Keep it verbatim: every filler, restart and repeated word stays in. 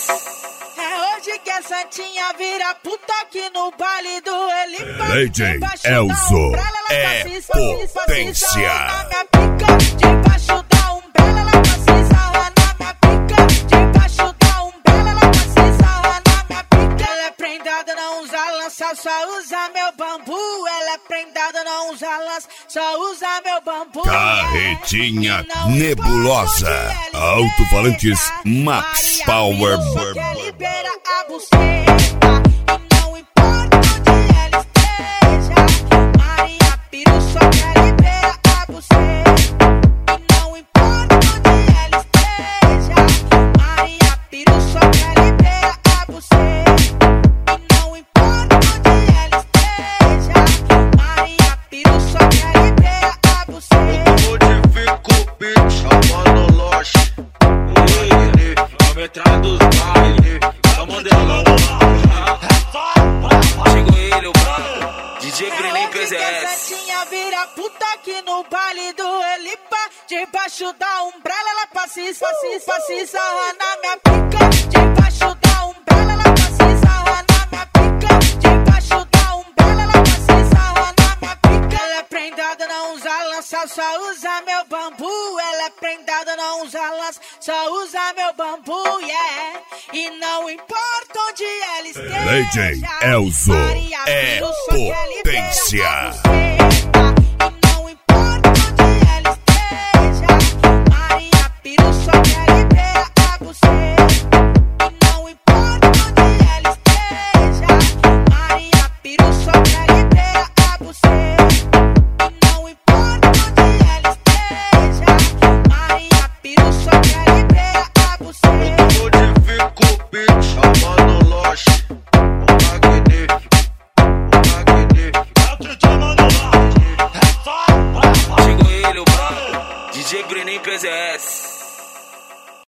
É hoje que a Santinha vira puta aqui no baile do Elipa. D J Elzo é potência. Na minha pica, debaixo da umbrella, ela passa sarra na minha pica. Debaixo da umbrella, ela passa sarra na minha pica. Ela é prendada, não usa lança, só usa meu bambu. Ela é prendada, não usa lança, só usa meu bambu. Carretinha nebulosa. Alto-falantes Max Power. Libera a buceta e não importa onde ela esteja. Maria Piru só quer liberar a buceta e não importa onde ela esteja. Maria Piru só quer liberar a buceta e não importa onde ela esteja. Maria Piru só quer liberar a buceta. Modifico o beat, chamando loja. A metralha dos bailes, tá modelão. Chegou ele, o brabo, D J Brenin P Z S. Santinha vira puta aqui no baile do Elipa. Debaixo da umbrella, ela passa e passa sarra na minha pica. Debaixo da umbrella, ela passa e sarra na minha pica. Debaixo da umbrella, ela passa e sarra na minha pica. Ela é prendada, não usa lança, só usa meu bambu. Ela é prendada, não usa lança, só usa meu bambu, yeah. E não importa onde ela esteja. D J Elzo é potência. E não importa onde ela esteja. Maria Piru só quer liberar a buceta. E não importa onde ela esteja. Maria Piru só quer liberar a buceta. E não importa onde ela esteja. Maria Piru só quer liberar a buceta. Modifico o beat, chamando loja. O magnífico, o magnífico. Chegou ele, o brabo, D J Brenin P Z S.